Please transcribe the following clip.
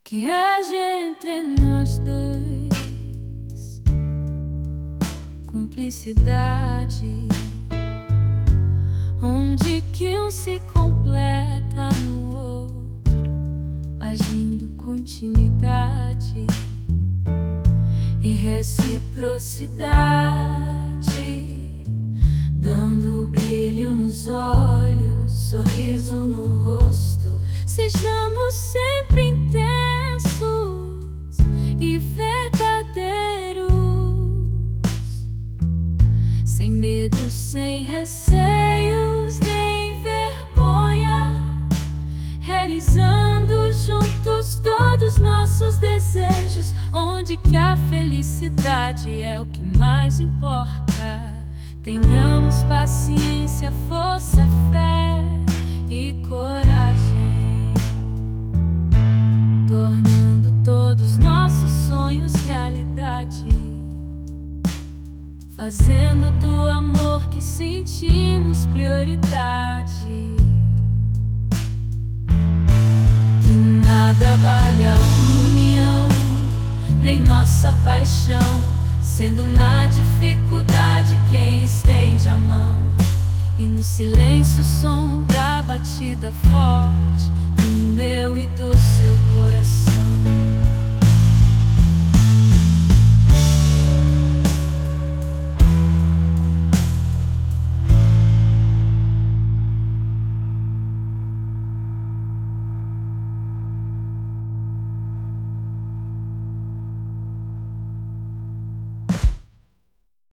que haja entre nós dois cumplicidade, onde que um se completa no outro, agindo continuidade e reciprocidade, dando brilho nos olhos, sorriso no rosto. Sejamos sempre intensos e verdadeiros, sem medo, sem receios, nem vergonha, realizando juntos todos nossos desejos, onde que a felicidade é o que mais importa. Tenhamos paciência, força, fé e coragem, tornando todos nossos sonhos realidade, fazendo do amor que sentimos prioridade. Que nada vale a união, nem nossa paixão, sendo na dificuldade quem estende a mão, e no silêncio o som da batida forte do meu e do seu coração.